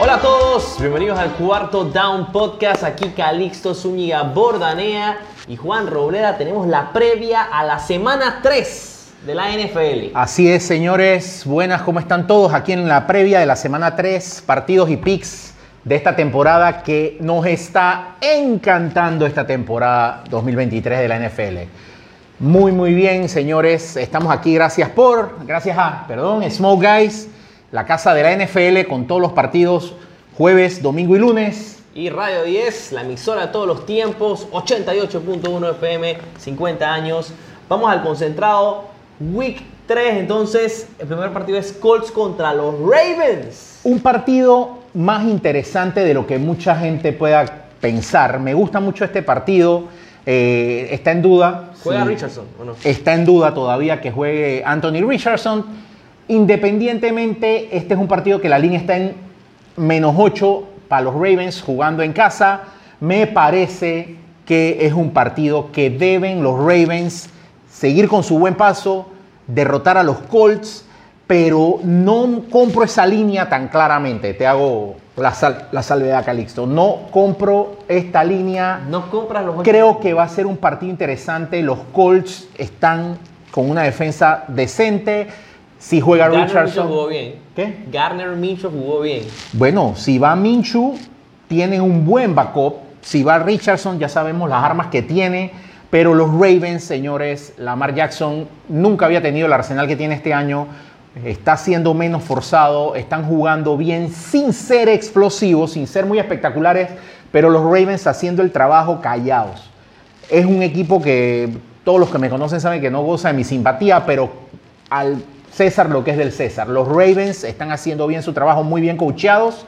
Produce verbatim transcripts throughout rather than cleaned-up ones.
Hola a todos, bienvenidos al Cuarto Down Podcast. Aquí Calixto Zúñiga Bordanea y Juan Robleda. Tenemos la previa a la semana tres de la N F L. Así es, señores. Buenas, ¿cómo están todos? Aquí en la previa de la semana tres, partidos y picks de esta temporada que nos está encantando esta temporada dos mil veintitrés de la N F L. Muy, muy bien, señores. Estamos aquí gracias por, gracias a, perdón, Smoke Guys, la casa de la N F L con todos los partidos jueves, domingo y lunes. Y Radio diez, la emisora de todos los tiempos, ochenta y ocho punto uno F M, cincuenta años. Vamos al concentrado, Week tres, entonces, el primer partido es Colts contra los Ravens. Un partido más interesante de lo que mucha gente pueda pensar. Me gusta mucho este partido. Eh, está en duda. ¿Juega sí, Richardson o no? Está en duda todavía que juegue Anthony Richardson. Independientemente, este es un partido que la línea está en menos ocho para los Ravens jugando en casa. Me parece que es un partido que deben los Ravens seguir con su buen paso, derrotar a los Colts, pero no compro esa línea tan claramente. Te hago la, sal, la salvedad, Calixto. No compro esta línea. No compras los Creo que va a ser un partido interesante. Los Colts están con una defensa decente. Si juega Garner Richardson. Minshew jugó bien. ¿Qué? Garner Minshew jugó bien. Bueno, si va Minshew, tiene un buen backup. Si va Richardson, ya sabemos las armas que tiene. Pero los Ravens, señores, Lamar Jackson nunca había tenido el arsenal que tiene este año. Está siendo menos forzado, están jugando bien sin ser explosivos, sin ser muy espectaculares, pero los Ravens haciendo el trabajo callados. Es un equipo que todos los que me conocen saben que no goza de mi simpatía, pero al César lo que es del César. Los Ravens están haciendo bien su trabajo, muy bien coacheados.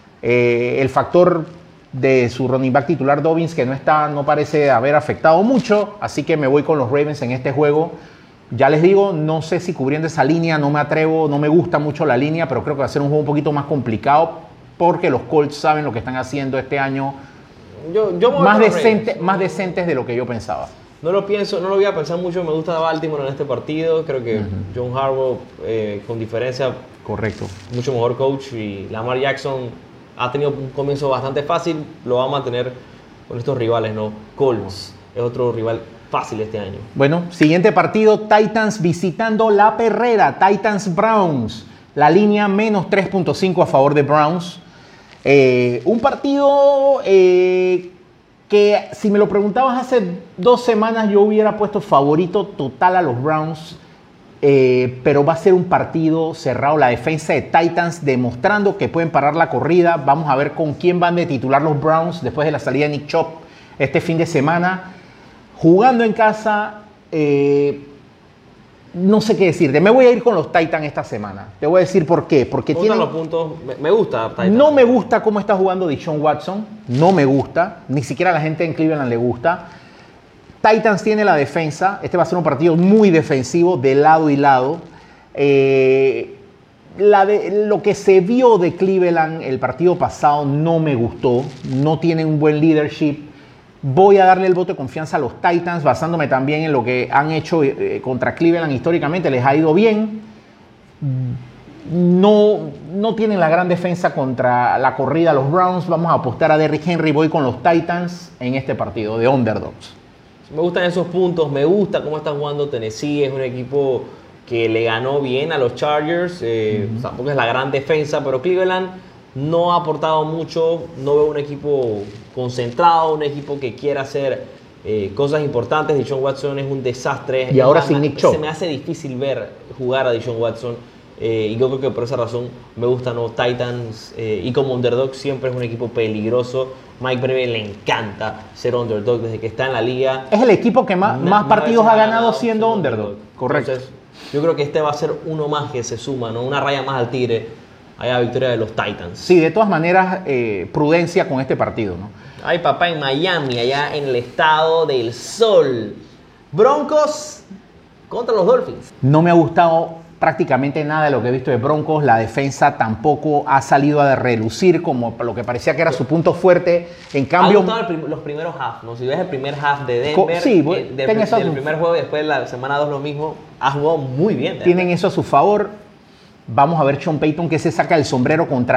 Eh, el factor de su running back titular Dobbins, que no está, no parece haber afectado mucho, así que me voy con los Ravens en este juego. Ya les digo, no sé si cubriendo esa línea, no me atrevo, no me gusta mucho la línea, pero creo que va a ser un juego un poquito más complicado porque los Colts saben lo que están haciendo este año. Yo, yo más, decente, más decentes de lo que yo pensaba. No lo pienso, no lo voy a pensar mucho. Me gusta Baltimore en este partido. Creo que uh-huh. John Harbaugh, eh, con diferencia, correcto, mucho mejor coach. Y Lamar Jackson ha tenido un comienzo bastante fácil. Lo va a mantener con estos rivales, ¿no? Colts es otro rival fácil este año. Bueno, siguiente partido, Titans visitando La Perrera, Titans Browns. La línea menos tres punto cinco a favor de Browns. Eh, un partido eh, que si me lo preguntabas hace dos semanas yo hubiera puesto favorito total a los Browns. Eh, pero va a ser un partido cerrado. La defensa de Titans demostrando que pueden parar la corrida. Vamos a ver con quién van de titular los Browns después de la salida de Nick Chubb este fin de semana. Jugando en casa, eh, no sé qué decirte. Me voy a ir con los Titans esta semana. Te voy a decir por qué. Porque tienen los puntos. Me, me gusta Titans. No me gusta cómo está jugando Deshaun Watson. No me gusta. Ni siquiera a la gente en Cleveland le gusta. Titans tiene la defensa. Este va a ser un partido muy defensivo de lado y lado. Eh, la de, lo que se vio de Cleveland el partido pasado no me gustó. No tienen un buen leadership. Voy a darle el voto de confianza a los Titans, basándome también en lo que han hecho eh, contra Cleveland históricamente. Les ha ido bien. No, no tienen la gran defensa contra la corrida los Browns. Vamos a apostar a Derrick Henry. Voy con los Titans en este partido de underdogs. Me gustan esos puntos. Me gusta cómo está jugando Tennessee. Es un equipo que le ganó bien a los Chargers. Eh, uh-huh. Tampoco es la gran defensa, pero Cleveland no ha aportado mucho. No veo un equipo concentrado, un equipo que quiera hacer eh, cosas importantes. Deshaun Watson es un desastre. Y ahora sin Nick Chubb. Se me hace difícil ver jugar a Deshaun Watson. Eh, y yo creo que por esa razón me gustan los Titans. Eh, y como underdog siempre es un equipo peligroso. Mike Breve le encanta ser underdog desde que está en la liga. Es el equipo que más, más partidos ha ganado, ganado siendo underdog. underdog. Correcto. Entonces, yo creo que este va a ser uno más que se suma, ¿no? Una raya más al tigre. Hay la victoria de los Titans. Sí, de todas maneras, eh, prudencia con este partido, ¿no? Ay, papá, en Miami, allá en el estado del sol. Broncos contra los Dolphins. No me ha gustado prácticamente nada de lo que he visto de Broncos. La defensa tampoco ha salido a relucir como lo que parecía que era su punto fuerte. En cambio, ha gustado el prim- los primeros half, ¿no? Si ves el primer half de Denver, sí, eh, del, del, del primer juego y después la semana dos lo mismo, ha jugado muy bien. Tienen eso a su favor. Vamos a ver Sean Payton que se saca el sombrero contra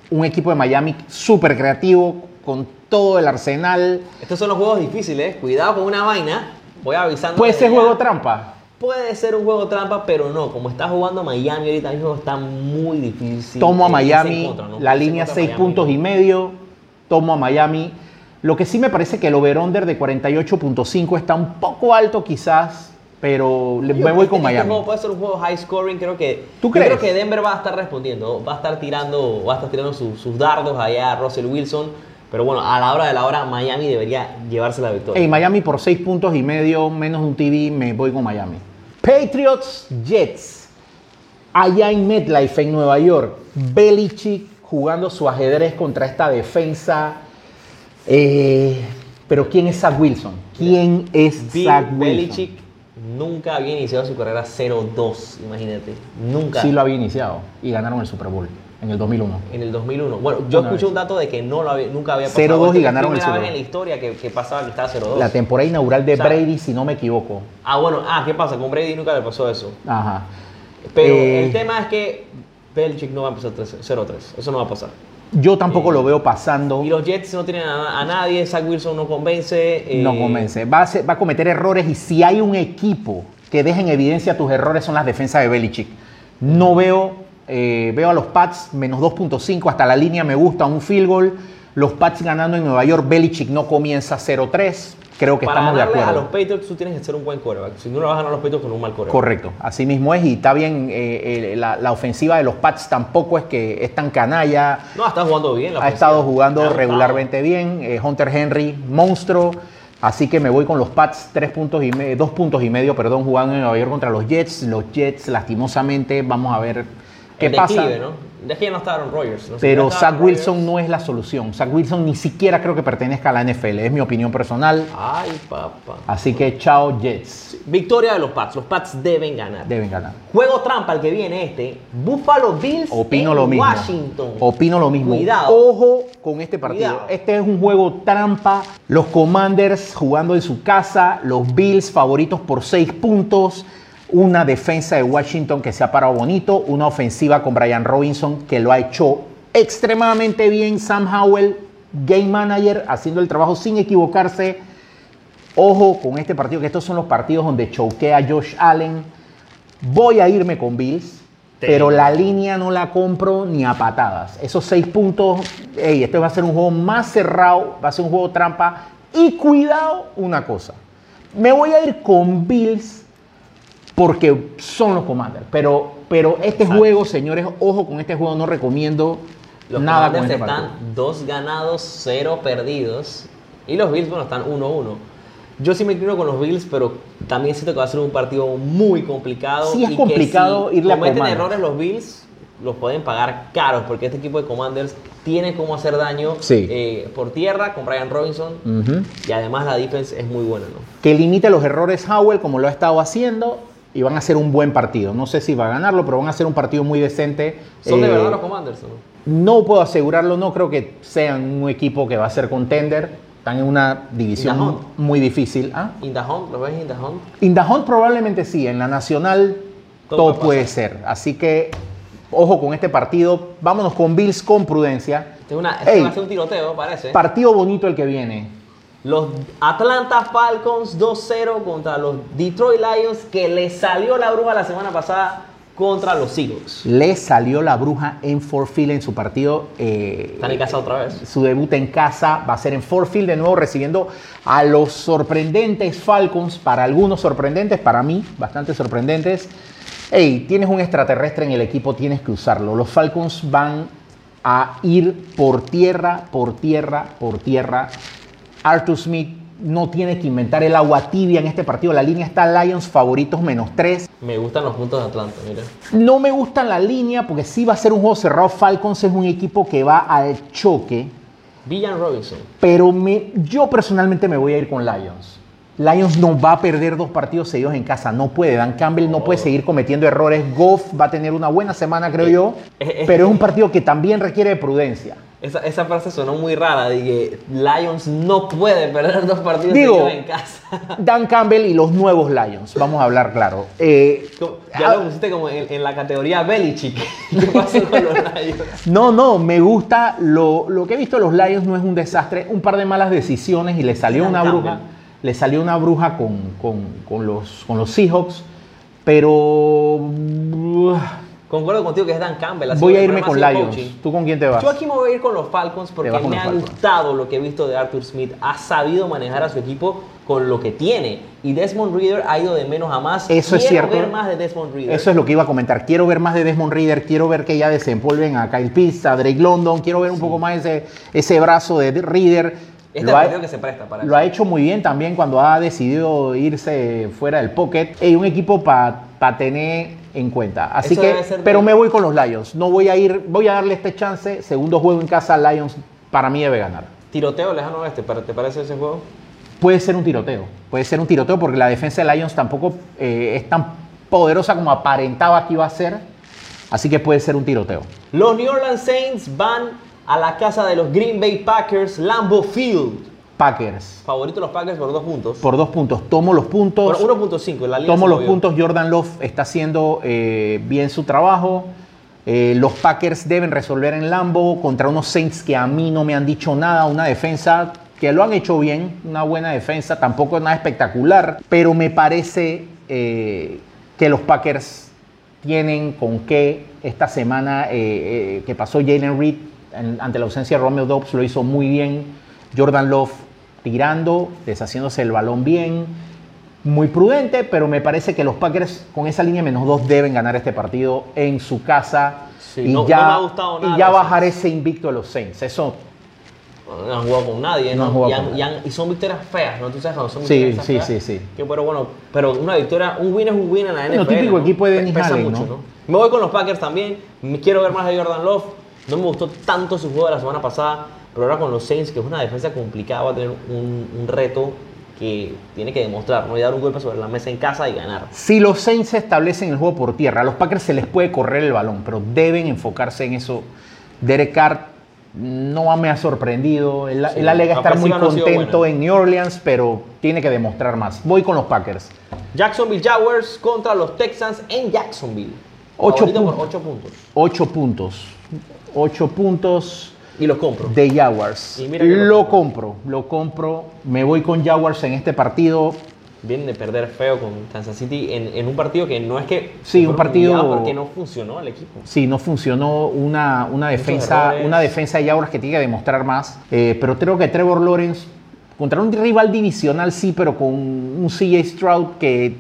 un equipo de Miami súper creativo, con todo el arsenal. Estos son los juegos difíciles, cuidado con una vaina, voy avisando. ¿Puede ser ya. juego trampa? Puede ser un juego trampa, pero no, como está jugando Miami ahorita mismo está muy difícil. Tomo a Eh, Miami, contra, ¿no? la Irse línea contra seis Miami, puntos ¿no? y medio, tomo a Miami. Lo que sí me parece que el over-under de cuarenta y ocho punto cinco está un poco alto quizás, pero le- Yo me voy creo con que este Miami. juego puede ser un juego high scoring, creo que. ¿Tú yo crees? creo que Denver va a estar respondiendo, va a estar tirando, va a estar tirando sus, sus dardos allá a Russell Wilson, pero bueno, a la hora de la hora Miami debería llevarse la victoria. Hey, Miami por seis puntos y medio, menos de un T D, me voy con Miami. Patriots Jets, allá en MetLife, en Nueva York. Belichick jugando su ajedrez contra esta defensa. Eh, pero ¿quién es Zach Wilson? ¿Quién es Bill Zach Wilson? Belichick nunca había iniciado su carrera cero dos, imagínate. Nunca. Sí lo había iniciado y ganaron el Super Bowl en el dos mil uno. En el dos mil uno. Bueno, yo Una escuché vez. un dato de que no lo había, nunca había pasado. cero dos y Esta es la ganaron el primera Super vez Bowl. en la historia que, que pasaba que estaba cero dos. La temporada inaugural de O sea, Brady, si no me equivoco. Ah, bueno, ah, ¿qué pasa? Con Brady nunca le pasó eso. Ajá. Pero Eh, el tema es que Belichick no va a empezar cero tres. Eso no va a pasar. Yo tampoco Eh, lo veo pasando. Y los Jets no tienen a, a nadie. Zach Wilson no convence. eh, No convence. Va a, ser- va a cometer errores y si hay un equipo que deja en evidencia tus errores son las defensas de Belichick. No veo, eh, veo a los Pats menos dos punto cinco, hasta la línea me gusta, un field goal. Los Pats ganando en Nueva York, Belichick no comienza cero tres. Creo que Para estamos de ganarle a acuerdo. los Patriots tú tienes que ser un buen quarterback. Si no le vas a ganar a los Patriots con un mal quarterback. Correcto, así mismo es y está bien, eh, eh, la, la ofensiva de los Pats tampoco es que es tan canalla. No, está jugando bien. La Ha ofensiva. estado Me jugando ha gustado. regularmente bien. eh, Hunter Henry, monstruo. Así que me voy con los Pats, tres puntos y me- dos puntos y medio, perdón, jugando en Nueva York contra los Jets. Los Jets, lastimosamente, vamos a ver qué El pasa. declive, ¿no? Es que ya no está Aaron Rodgers. ¿no? Si Pero ya está Zach Aaron Wilson Rodgers- no es la solución. Zach Wilson ni siquiera creo que pertenezca a la N F L. Es mi opinión personal. Ay, papá. Así que chao Jets. Victoria de los Pats. Los Pats deben ganar. Deben ganar. Juego trampa el que viene este. Buffalo Bills Opino en lo mismo. Washington. Opino lo mismo. Cuidado. Ojo con este partido. Cuidado. Este es un juego trampa. Los Commanders jugando en su casa. Los Bills favoritos por seis puntos. Una defensa de Washington que se ha parado bonito. Una ofensiva con Brian Robinson que lo ha hecho extremadamente bien. Sam Howell, game manager, haciendo el trabajo sin equivocarse. Ojo con este partido, que estos son los partidos donde choquea a Josh Allen. Voy a irme con Bills, pero la línea no la compro ni a patadas. Esos seis puntos, hey, este va a ser un juego más cerrado, va a ser un juego trampa. Y cuidado, una cosa, me voy a ir con Bills porque son los Commanders. Pero, pero este Exacto. juego, señores, ojo con este juego, no recomiendo Los nada con Commanders este partido. están dos ganados, cero perdidos. Y los Bills, bueno, están uno uno. Yo sí me inclino con los Bills, pero también siento que va a ser un partido muy complicado. Sí, es y complicado que si irle a cometen Commanders. errores los Bills, los pueden pagar caros, porque este equipo de Commanders tiene cómo hacer daño Sí. eh, por tierra con Brian Robinson. Ujú. Y además la defense es muy buena, ¿no? Que limite los errores Howell como lo ha estado haciendo y van a hacer un buen partido. No sé si va a ganarlo, pero van a hacer un partido muy decente. ¿Son de Eh, verdad los Commanders o no? No puedo asegurarlo, no creo que sean un equipo que va a ser contender. Están en una división In the hunt. muy difícil. ¿Ah? ¿In the Hunt? ¿Los ves in the Hunt? In the Hunt probablemente sí, en la nacional Todo todo, puede puede pasar. ser. Así que ojo con este partido. Vámonos con Bills con prudencia. Este, es una, este Ey, va a ser un tiroteo, parece. partido bonito el que viene. Los Atlanta Falcons dos cero contra los Detroit Lions, que les salió la bruja la semana pasada contra los Eagles. Le salió la bruja en Ford Field en su partido. eh, Están en casa otra vez. Su debut en casa va a ser en Ford Field, de nuevo recibiendo a los sorprendentes Falcons, para algunos sorprendentes, para mí bastante sorprendentes. Hey, tienes un extraterrestre en el equipo, tienes que usarlo. Los Falcons van a ir por tierra, por tierra, por tierra. Arthur Smith no tiene que inventar el agua tibia en este partido. La línea está Lions favoritos menos tres. Me gustan los puntos de Atlanta, mira. No me gusta la línea porque sí va a ser un juego cerrado. Falcons es un equipo que va al choque. Villan Robinson. Pero me- yo personalmente me voy a ir con Lions. Lions no va a perder dos partidos seguidos en casa, no puede. Dan Campbell no puede seguir cometiendo errores. Goff va a tener una buena semana, creo yo, pero es un partido que también requiere de prudencia. Esa, esa frase sonó muy rara, de que Lions no puede perder dos partidos Digo, seguidos en casa. Dan Campbell y los nuevos Lions, vamos a hablar claro. Eh, ya lo pusiste como en, en la categoría Belichick. ¿Qué pasó con los Lions? No, no, me gusta, lo, lo que he visto de los Lions no es un desastre, un par de malas decisiones y le salió una bruja, le salió una bruja con, con, con, los, con los Seahawks, pero... Concuerdo contigo que es Dan Campbell. Voy a irme con Lions. Coaching. ¿Tú con quién te vas? Yo aquí me voy a ir con los Falcons porque me ha Falcons. gustado lo que he visto de Arthur Smith. Ha sabido manejar a su equipo con lo que tiene. Y Desmond Ridder ha ido de menos a más. Eso quiero es cierto. ver más de Desmond Ridder. Eso es lo que iba a comentar. Quiero ver más de Desmond Ridder. Quiero ver que ya desempolven a Kyle Pitts, a Drake London. Quiero ver un sí. poco más ese, ese brazo de Ridder. Este lo partido ha, que se presta para Lo eso. ha hecho muy bien también cuando ha decidido irse fuera del pocket. Hay un equipo para pa tener en cuenta. Así eso que, pero de... me voy con los Lions. No voy a ir, voy a darle este chance. Segundo juego en casa, Lions para mí debe ganar. ¿Tiroteo lejano oeste? ¿Te parece ese juego? Puede ser un tiroteo. Puede ser un tiroteo porque la defensa de Lions tampoco eh, es tan poderosa como aparentaba que iba a ser. Así que puede ser un tiroteo. Los New Orleans Saints van a la casa de los Green Bay Packers, Lambeau Field. Packers. Favorito los Packers por dos puntos. Por dos puntos. Tomo los puntos. Por uno punto cinco. La Tomo los puntos. Jordan Love está haciendo eh, bien su trabajo. Eh, los Packers deben resolver en Lambeau contra unos Saints que a mí no me han dicho nada. Una defensa que lo han hecho bien. Una buena defensa. Tampoco es nada espectacular. Pero me parece eh, que los Packers tienen con qué esta semana eh, eh, que pasó Jalen Reed en, ante la ausencia de Romeo Doubs lo hizo muy bien. Jordan Love tirando, deshaciéndose el balón bien, muy prudente, pero me parece que los Packers con esa línea menos dos deben ganar este partido en su casa sí, y, no, ya, no me ha gustado nada y ya bajar ese invicto de los Saints. Eso no han jugado con nadie, no ¿no? han jugado y, han, con y, han, y son victorias feas, ¿no? Tú sabes cuando son sí, victorias sí, feas. Sí, sí, sí. Que pero bueno, pero una victoria, un win es un win en la N F L. Bueno, típico ¿no? equipo de Dennis Pesa Allen, mucho, ¿no? ¿no? Me voy con los Packers también. Quiero ver más de Jordan Love. No me gustó tanto su juego de la semana pasada. Pero ahora con los Saints, que es una defensa complicada, va a tener un, un reto que tiene que demostrar, no y dar un golpe sobre la mesa en casa y ganar. Si los Saints establecen el juego por tierra, a los Packers se les puede correr el balón, pero deben enfocarse en eso. Derek Carr no me ha sorprendido. Él, sí, él alega estar muy contento no en New Orleans, pero tiene que demostrar más. Voy con los Packers. Jacksonville Jaguars contra los Texans en Jacksonville. Ocho, pu por ocho puntos. Ocho puntos. Ocho puntos. Y lo compro. De Jaguars. Y mira que lo, lo compro, lo compro. Me voy con Jaguars en este partido. Vienen de perder feo con Kansas City en, en un partido que no es que... Sí, un partido... Porque no funcionó el equipo. Sí, no funcionó una, una, defensa, una defensa de Jaguars que tiene que demostrar más. Eh, pero creo que Trevor Lawrence, contra un rival divisional sí, pero con un C J Stroud que...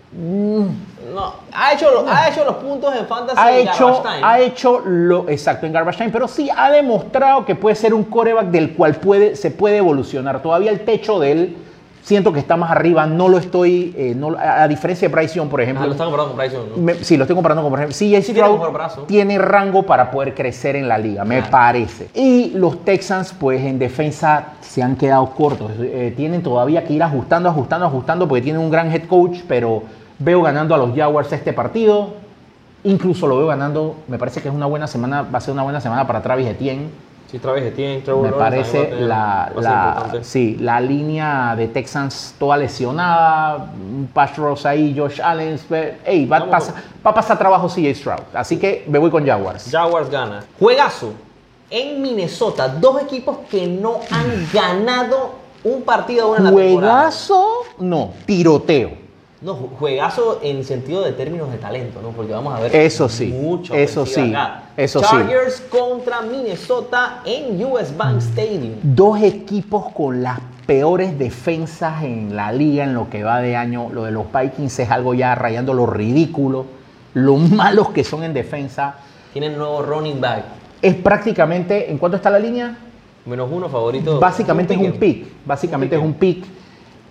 Mm, no, ha hecho, ha hecho los puntos en Fantasy ha en hecho, Garbage Time. Ha hecho lo exacto en Garbage Time, pero sí ha demostrado que puede ser un quarterback del cual puede, se puede evolucionar. Todavía el techo de él siento que está más arriba. No lo estoy, eh, no, a, a diferencia de Bryce Young, por ejemplo. Ah, lo está comparando con Bryce Young, ¿no? Me, sí, lo estoy comparando con, por ejemplo. Sí, sí Stroud tiene, tiene rango para poder crecer en la liga, me claro. parece. Y los Texans, pues en defensa se han quedado cortos. Eh, tienen todavía que ir ajustando, ajustando, ajustando, porque tienen un gran head coach, pero veo ganando a los Jaguars este partido. Incluso lo veo ganando. Me parece que es una buena semana, va a ser una buena semana para Travis Etienne. Sí, Travis Etienne, Trevor Me Lawrence, parece tener, la, la, sí, la línea de Texans toda lesionada, un pass rush ahí, Josh Allen, hey, va, pasa, va a pasar trabajo C J Stroud. Así que me voy con Jaguars. Jaguars gana. Juegazo en Minnesota. Dos equipos que no han ganado un partido aún en la temporada. ¿Juegazo? No, tiroteo. No, juegazo en sentido de términos de talento, ¿no? Porque vamos a ver eso sí, mucho eso sí, acá. eso Chargers sí. contra Minnesota en U S Bank Stadium. Dos equipos con las peores defensas en la liga en lo que va de año. Lo de los Vikings es algo ya rayando lo ridículo, lo malos que son en defensa. Tienen nuevo running back. Es prácticamente, ¿en cuánto está la línea? Menos uno favorito. Básicamente es un pick, básicamente es un pick.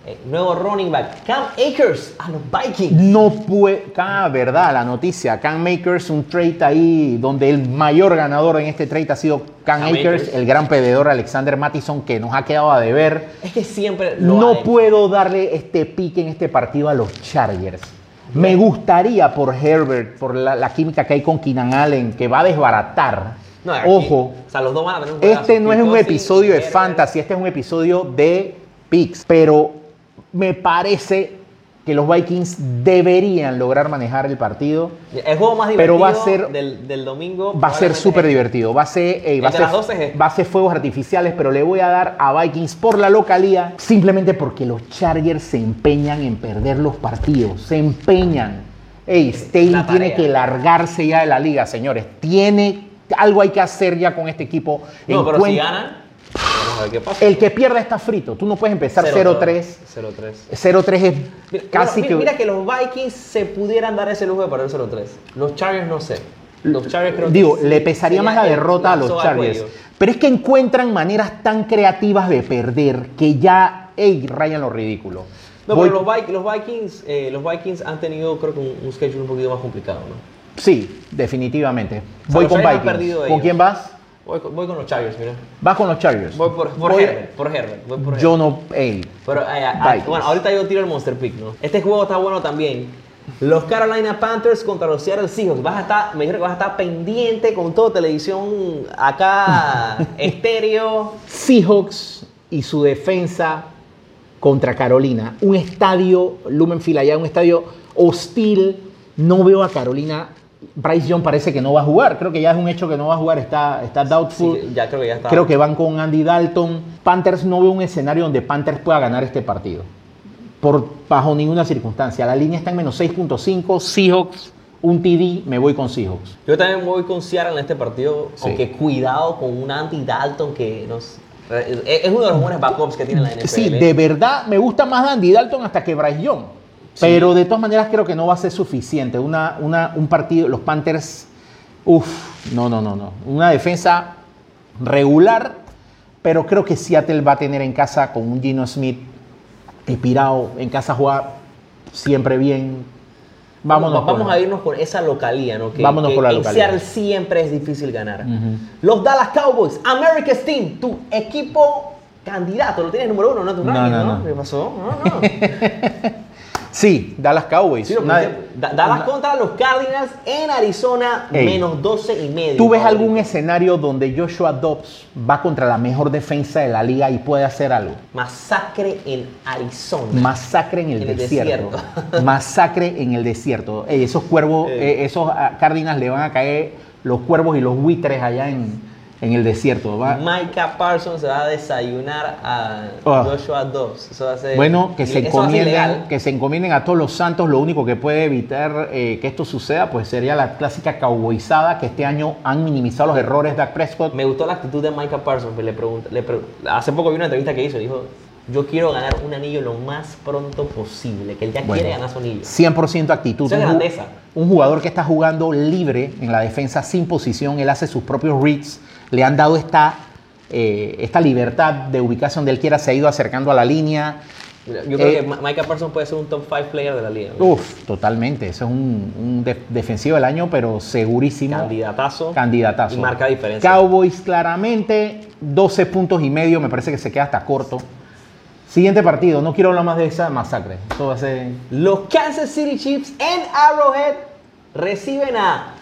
Eh, nuevo running back, Cam Akers a los Vikings. No puede, ah, verdad, la noticia, Cam Akers, un trade ahí donde el mayor ganador en este trade ha sido Cam, Cam Akers, Akers, el gran perdedor Alexander Mattison, que nos ha quedado a deber. Es que siempre lo No hay. puedo darle este pique en este partido a los Chargers. Me gustaría por Herbert, por la, la química que hay con Keenan Allen, que va a desbaratar. No, aquí, Ojo, o sea, los dos van a tener un este no es un Kikosi, episodio de Herbert. fantasy, este es un episodio de picks, pero me parece que los Vikings deberían lograr manejar el partido. El juego más divertido pero va a ser, del, del domingo va a ser súper es divertido. Va a ser, eh, va, a ser, es va a ser fuegos artificiales, pero le voy a dar a Vikings por la localía, simplemente porque los Chargers se empeñan en perder los partidos. Se empeñan. Ey, Staley tiene que largarse ya de la liga, señores. Tiene, algo hay que hacer ya con este equipo. No, pero si ganan, vamos a ver qué pasa. El que pierda está frito. Tú no puedes empezar cero tres. cero tres. cero tres es mira, casi mira, que... Mira que los Vikings se pudieran dar ese lujo de perder cero tres. Los Chargers no sé. Los Chargers creo Digo, que le pesaría más la derrota a los Chargers. Pero es que encuentran maneras tan creativas de perder que ya, ey, rayan lo ridículo. No, Voy... pero los Vikings, los, Vikings, eh, los Vikings han tenido, creo que un, un schedule un poquito más complicado, ¿no? Sí, definitivamente. O sea, voy los con Chargers han Vikings. perdido ¿Con ellos. quién vas? Voy, voy con los Chargers, mira. Vas con los Chargers. Voy por, por Voy- Herbert, por Herbert. Voy por Yo Herbert. no, ey. Pero, eh, ah, Vikings. bueno, ahorita yo tiro el Monster Pick, ¿no? Este juego está bueno también. Los Carolina Panthers contra los Seattle Seahawks. Vas a estar, me dijeron que vas a estar pendiente con todo televisión acá, estéreo. Seahawks y su defensa contra Carolina. Un estadio, Lumenfield allá, un estadio hostil. No veo a Carolina. Bryce Young parece que no va a jugar. Creo que ya es un hecho que no va a jugar. Está, está doubtful. Sí, ya creo que ya está. Creo que van con Andy Dalton. Panthers, no veo un escenario donde Panthers pueda ganar este partido. Por, bajo ninguna circunstancia. La línea está en menos seis punto cinco. Seahawks, un T D, me voy con Seahawks. Yo también voy con Seattle en este partido, Sí. aunque cuidado con un Andy Dalton que nos, es es uno de los buenos backups que tiene la N F L. Sí, de verdad me gusta más Andy Dalton hasta que Bryce Young. Sí. Pero de todas maneras creo que no va a ser suficiente. Una, una, un partido, los Panthers, uff, no, no, no, no. Una defensa regular, pero creo que Seattle va a tener en casa con un Geno Smith inspirado, en casa juega siempre bien. Vámonos Vamos, vamos por- a irnos por esa localía, ¿no? Que, Vámonos que por la en localía. Seattle siempre es difícil ganar. Los Dallas Cowboys, America's Team, tu equipo candidato, lo tienes número uno, ¿no? Tu No, ranking, no, ¿no? no. ¿Qué pasó? No, no. Sí, Dallas Cowboys. Sí, lo Una- pensé. Da- Dallas una- contra los Cardinals en Arizona, Ey. menos doce y medio. ¿Tú ves favorito. algún escenario donde Joshua Dobbs va contra la mejor defensa de la liga y puede hacer algo? Masacre en Arizona. Masacre en el, En el desierto. desierto. Masacre en el desierto. Ey, esos cuervos, Ey. eh, esos ah, Cardinals le van a caer los cuervos y los buitres allá en, en el desierto. Va- Micah Parsons se va a desayunar a Ah. Joshua Dobbs. Eso va a ser, Bueno, que se, eso va a ser encomienden, ilegal. que se encomienden a todos los santos. Lo único que puede evitar eh, que esto suceda pues sería la clásica cowboyzada que este año han minimizado los errores de Dak Prescott. Me gustó la actitud de Micah Parsons. Le pregunta, le pre- hace poco vi una entrevista que hizo. Dijo, yo quiero ganar un anillo lo más pronto posible. Que él ya Bueno, quiere ganar su anillo. cien por ciento actitud. Eso es Un ju- grandeza. Un jugador que está jugando libre en la defensa sin posición, él hace sus propios reads, le han dado esta, eh, esta libertad de ubicarse donde él quiera, se ha ido acercando a la línea. Mira, Yo creo Eh, que Ma- Micah Parsons puede ser un top cinco player de la liga. ¿no? Uf, totalmente. Eso es un, un def- defensivo del año, pero segurísimo. Candidatazo. Candidatazo. Y marca diferencia. Cowboys claramente, doce puntos y medio, me parece que se queda hasta corto. Siguiente partido, no quiero hablar más de esa masacre. Eso va a ser... Los Kansas City Chiefs en Arrowhead reciben a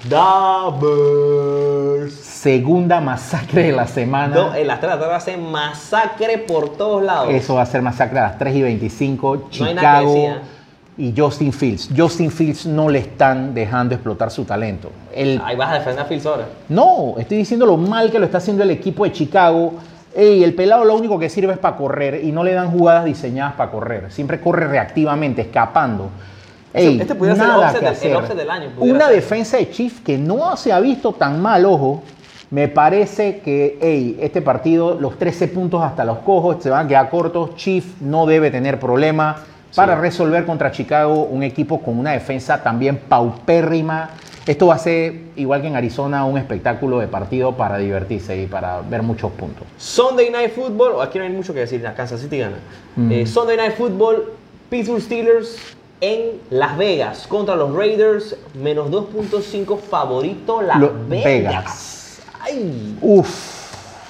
The Bears. Segunda masacre de la semana. Do- en las tres de la tarde va a ser masacre por todos lados. Eso va a ser masacre a las tres y veinticinco. No hay nada que Chicago decir, ¿eh? y Justin Fields. Justin Fields no le están dejando explotar su talento. El, Ahí vas a defender a Fields ahora. no, estoy diciendo lo mal que lo está haciendo el equipo de Chicago. Ey, el pelado lo único que sirve es para correr y no le dan jugadas diseñadas para correr. Siempre corre reactivamente, escapando. Ey, Este pudiera ser el nada offset que del- el hacer. offset del año, pudiera Una ser. defensa de Chiefs que no se ha visto tan mal, ojo. Me parece que ey, este partido, los trece puntos hasta los cojos, se van a quedar cortos. Chiefs no debe tener problema. para Sí. resolver contra Chicago, un equipo con una defensa también paupérrima. Esto va a ser, igual que en Arizona, un espectáculo de partido para divertirse y para ver muchos puntos. Sunday Night Football, aquí no hay mucho que decir, la Kansas City gana. Mm. Eh, Sunday Night Football, Pittsburgh Steelers en Las Vegas contra los Raiders, menos dos punto cinco favorito Las Los Vegas. Vegas. Ay. Uf.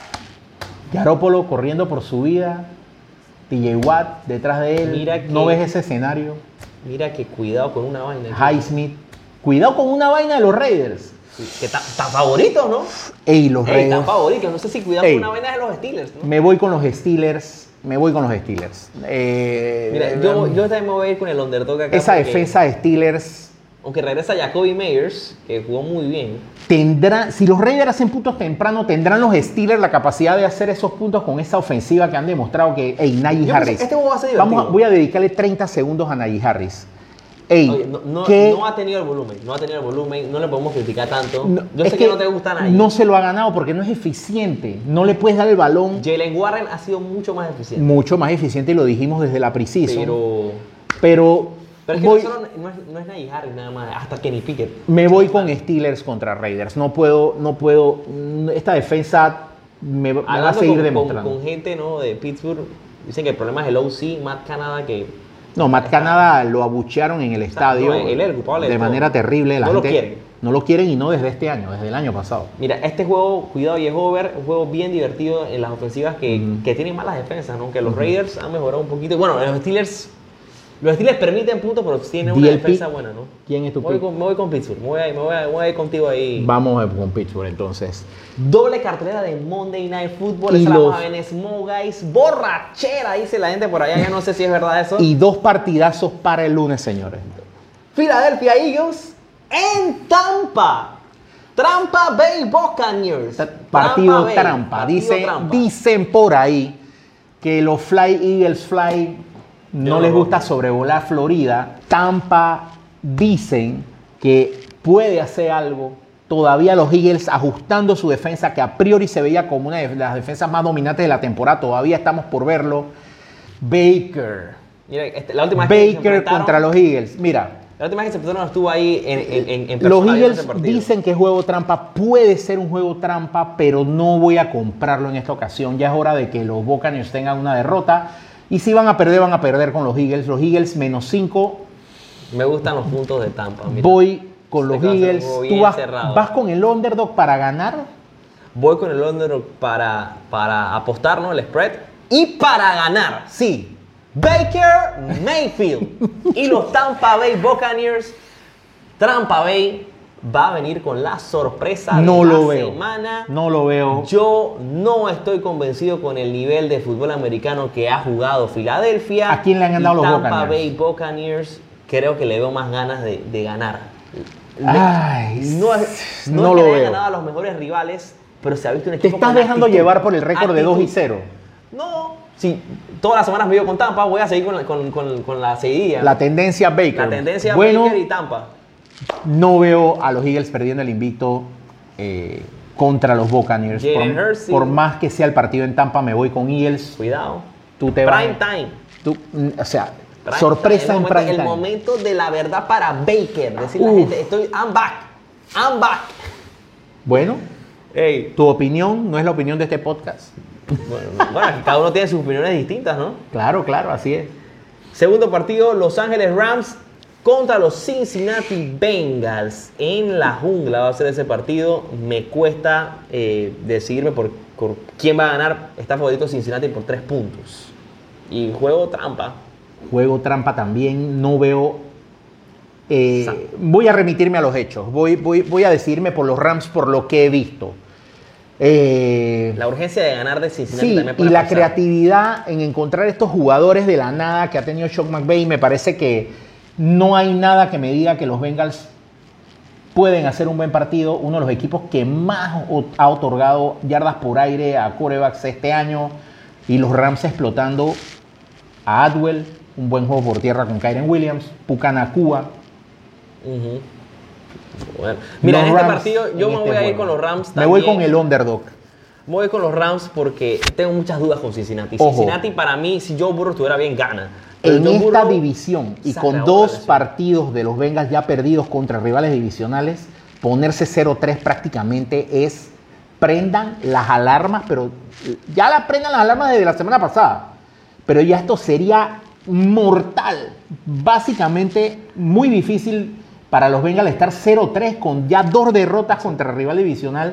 Garoppolo corriendo por su vida. T J Watt detrás de él. Mira que- ¿No ves ese escenario? Mira que cuidado con una vaina. Highsmith. Cuidado con una vaina de los Raiders. Que está favorito, ¿no? Ey, los Ey, Raiders. están favoritos. No sé si cuidado Ey. con una vaina de los Steelers, ¿no? Me voy con los Steelers. Me voy con los Steelers. Eh, Mira, yo, yo también me voy a ir con el underdog acá. esa porque, defensa de Steelers Aunque regresa Jacoby Meyers, que jugó muy bien. tendrá, si los Raiders hacen puntos temprano, tendrán los Steelers la capacidad de hacer esos puntos con esa ofensiva que han demostrado que, hey, Najee Yo Harris. pienso que este juego va a ser Vamos a- divertido. voy a dedicarle treinta segundos a Najee Harris. Ey, Oye, no, no, que- no ha tenido el volumen, no ha tenido el volumen, no le podemos criticar tanto. no, Yo es sé que, no te gustan ahí. No se lo ha ganado porque no es eficiente. No le puedes dar el balón Jalen Warren ha sido mucho más eficiente. mucho más eficiente y lo dijimos desde la preseason. Pero, Pero, pero es que voy- no, solo- no es, no es Najee Harris nada más, hasta Kenny Pickett. me voy con Steelers contra Raiders. No puedo, no puedo. Esta defensa me, me va a Hablando seguir con, demostrando. con, con gente, ¿no?, de Pittsburgh, dicen que el problema es el O C, Matt Canada, que No, Matt Canada lo abuchearon en el estadio no, él es el culpable de de todo. manera terrible. La No lo gente quieren. No lo quieren y no desde este año, desde el año pasado. Mira, este juego, cuidado y es over, un juego bien divertido en las ofensivas que, Ujú. que tienen malas defensas, ¿no? Que los Raiders han mejorado un poquito. Bueno, los Steelers, los Steelers permiten puntos, pero tienen una D L P, defensa buena, ¿no? ¿quién es tu me voy, pick? con, me voy con Pittsburgh, me voy, a, me, voy a, me voy a ir contigo ahí. Vamos a- con Pittsburgh entonces. Doble cartelera de Monday Night Football, Y esa la los- vamos a ver en Small Guys, borrachera, dice la gente por allá, ya no sé si es verdad eso. Y dos partidazos para el lunes, señores. Philadelphia Eagles en Tampa. Tampa Bay Buccaneers. Partido Tampa Bay, trampa. partido Dice- trampa. Dicen por ahí que los Fly Eagles Fly no Yo les no. gusta sobrevolar Florida. Tampa dicen que puede hacer algo. Todavía los Eagles ajustando su defensa, que a priori se veía como una de las defensas más dominantes de la temporada. Todavía estamos por verlo. Baker. Mira, este, la última vez que se Baker enfrentaron- contra los Eagles. Mira, La última vez que se enfrentaron estuvo ahí en, en, en, en los persona viendo Eagles ese partido. dicen que es juego trampa. Puede ser un juego trampa, pero no voy a comprarlo en esta ocasión. Ya es hora de que los Buccaneers tengan una derrota. Y si van a perder, van a perder con los Eagles. Los Eagles menos cinco. Me gustan los puntos de Tampa. Mira. Voy con Este los que va a ser un Eagles. juego ¿Tú bien vas, cerrado. vas con el underdog para ganar? Voy con el underdog para, para apostar, ¿no?, el spread. Y para ganar. Sí. Baker Mayfield y los Tampa Bay Buccaneers. Tampa Bay va a venir con la sorpresa No de la lo veo. semana. No lo veo. Yo no estoy convencido con el nivel de fútbol americano que ha jugado Filadelfia. ¿A quién le han ganado y los Tampa Buccaneers? Bay Buccaneers, creo que le veo más ganas de, de ganar. Ay, no es, no no es que lo le haya veo. ganado a los mejores rivales, pero se ha visto un Te equipo estás con dejando actitud. llevar por el récord de dos y Actitud. cero. No, si todas las semanas me vivo con Tampa, voy a seguir con la, con, con, con la seguidilla. La tendencia Baker. La tendencia bueno, Baker y Tampa. no veo a los Eagles perdiendo el invicto eh, contra los Buccaneers. Jalen Por, Hurts, sí. por más que sea el partido en Tampa, me voy con Eagles. Cuidado. Tú te vas. Prime time. Tú, mm, o sea, Prime sorpresa time. en El momento- prime El time. momento de la verdad para Baker. Decirle a la Uf. gente, estoy, I'm back. I'm back. Bueno, Ey. tu opinión no es la opinión de este podcast. Bueno, no, bueno, aquí cada uno tiene sus opiniones distintas, ¿no? Claro, claro, así es. Segundo partido, Los Ángeles Rams contra los Cincinnati Bengals. En la jungla va a ser ese partido. Me cuesta eh, decidirme por, por quién va a ganar. Está favorito Cincinnati por tres puntos. Y juego trampa. Juego trampa también, no veo... eh, Sa- voy a remitirme a los hechos. Voy, voy, voy a decidirme por los Rams por lo que he visto. Eh, La urgencia de ganar de Cincinnati Sí, también y puede la pasar. creatividad en encontrar estos jugadores de la nada que ha tenido Sean McVay, me parece que no hay nada que me diga que los Bengals pueden hacer un buen partido. Uno de los equipos que más o- ha otorgado yardas por aire a quarterbacks este año, y los Rams explotando a Atwell, un buen juego por tierra con Kyren Williams, Puka Nacua. Ujú. Bueno, mira, Los en este Rams partido yo en me este voy a ir juego. con los Rams Me voy también. con el underdog. Me voy con los Rams porque tengo muchas dudas con Cincinnati. Ojo. Cincinnati para mí, si Joe Burrow estuviera bien, gana. Pero en Joe esta Burrow división y se con acabó dos la lesión. partidos de los Bengals ya perdidos contra rivales divisionales, ponerse cero tres prácticamente es, prendan las alarmas, pero ya la prendan las alarmas desde la semana pasada, pero ya esto sería mortal, básicamente muy difícil para los Bengals estar cero tres con ya dos derrotas contra rival divisional.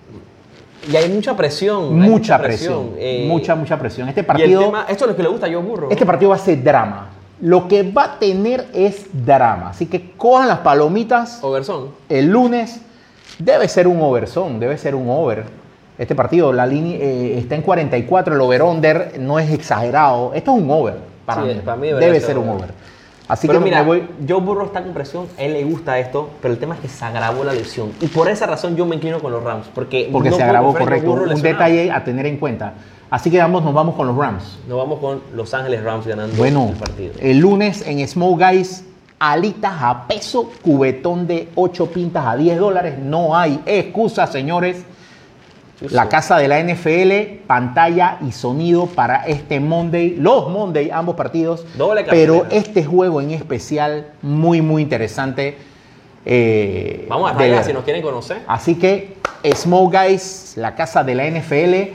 Y hay mucha presión. hay Mucha presión, eh, mucha, mucha presión. Este y el partido, tema, esto es lo que le gusta a Joe Burrow. este ¿no? partido va a ser drama. Lo que va a tener es drama. Así que cojan las palomitas. Overson. El lunes debe ser un overson, debe ser un over. Este partido, la línea eh, está en cuarenta y cuatro, el over-under no es exagerado. Esto es un over para Sí, mí. para mí debería debe ser ser un over. over. Así Pero que mira, me voy. Joe Burrow está con presión, a él le gusta esto, pero el tema es que se agravó la lesión. Y por esa razón yo me inclino con los Rams. Porque, Porque no se puedo agravó, confiar en Joe correcto. Burrow Un lesionado. detalle a tener en cuenta. Así que vamos, nos vamos con los Rams. Nos vamos con Los Ángeles Rams ganando Bueno, el partido. el lunes en Smoke Guys, alitas a peso, cubetón de ocho pintas a diez dólares. No hay excusa, señores. La casa de la N F L, pantalla y sonido para este Monday, los Monday, ambos partidos. Doble pero cartelera. este juego en especial, muy, muy interesante. eh, Vamos a de rayar ver. si nos quieren conocer. Así que, Smoke Guys, la casa de la N F L.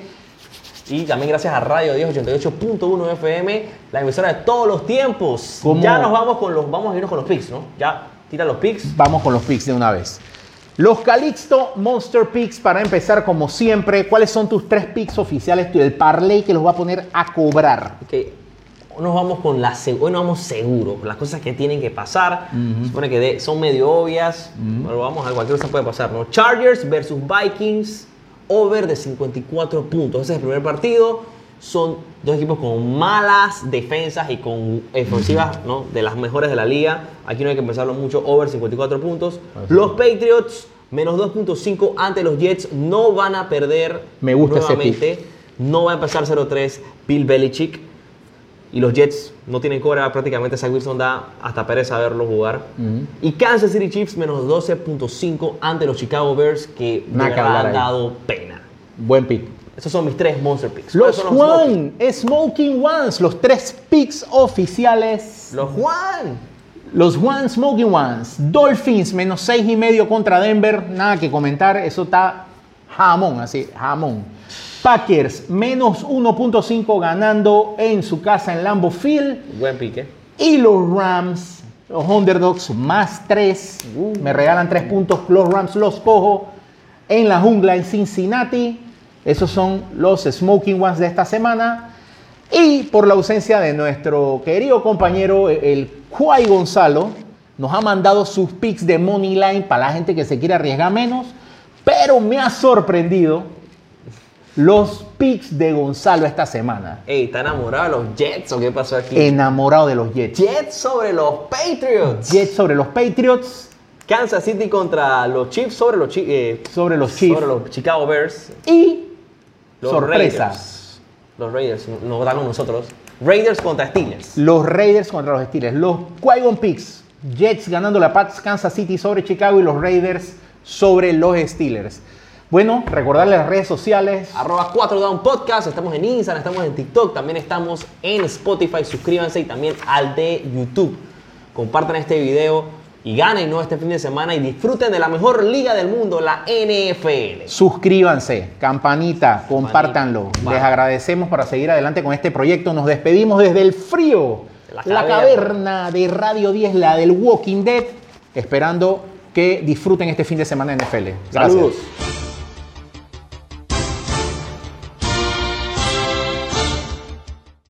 Y también gracias a Radio diez ochenta y ocho punto uno F M, la emisora de todos los tiempos. ¿Cómo? Ya nos vamos con los, vamos a irnos con los picks, ¿no? Ya, tira los picks. Vamos con los picks de una vez. Los Calixto Monster Picks, para empezar, como siempre, ¿cuáles son tus tres picks oficiales? El parlay que los va a poner a cobrar. Okay. Hoy nos vamos con la seg- hoy nos vamos seguro, con las cosas que tienen que pasar. Se supone que de- son medio obvias, pero vamos a cualquier cosa puede pasar, ¿no? Chargers versus Vikings, over de cincuenta y cuatro puntos. Ese es el primer partido. Son dos equipos con malas defensas y con ofensivas, ¿no?, de las mejores de la liga. Aquí no hay que pensarlo mucho, over cincuenta y cuatro puntos. Los Patriots, menos dos punto cinco ante los Jets, no van a perder. Me gusta ese nuevamente. No va a empezar cero tres Bill Belichick. Y los Jets no tienen cobra, prácticamente Zach Wilson da hasta pereza verlo jugar. Ujú. Y Kansas City Chiefs, menos doce punto cinco ante los Chicago Bears, que de Nada que verdad hablar han ahí. dado pena. Buen pick. Esos son mis tres Monster Picks. Los ¿Cuáles son Smoking? Juan, Smoking Ones, los tres picks oficiales. Los Juan. Los Juan Smoking Ones. Dolphins, menos seis y medio contra Denver. Nada que comentar, eso está jamón, así, jamón. Packers, menos uno punto cinco ganando en su casa en Lambeau Field. Buen pique. Y los Rams, los Underdogs, más tres. Me regalan tres puntos. Los Rams los cojo en la jungla en Cincinnati. Esos son los Smoking Ones de esta semana. Y por la ausencia de nuestro querido compañero, el Juay Gonzalo, nos ha mandado sus picks de Money Line para la gente que se quiere arriesgar menos. Pero me ha sorprendido los picks de Gonzalo esta semana. Ey, ¿está enamorado de los Jets o qué pasó aquí? Enamorado de los Jets. Jets sobre los Patriots. Jets sobre los Patriots, Kansas City contra los Chiefs sobre los, Chi- eh, sobre los Chiefs sobre los Chicago Bears. y Los sorpresa, Raiders. Los Raiders, no están con nosotros. Raiders contra Steelers. los Raiders contra los Steelers. Los Qui-Gon Picks, Jets ganando la Pats, Kansas City sobre Chicago y los Raiders sobre los Steelers. Bueno, recordarles las redes sociales. Arroba cuatro down Podcast, estamos en Instagram, estamos en TikTok, también estamos en Spotify, suscríbanse y también al de YouTube. Compartan este video y ganen, ¿no?, este fin de semana y disfruten de la mejor liga del mundo, la N F L. Suscríbanse, campanita, compártanlo. Vale. Les agradecemos para seguir adelante con este proyecto. Nos despedimos desde el frío, La la caverna. caverna de Radio diez, la del Walking Dead, esperando que disfruten este fin de semana en N F L. Gracias. Saludos.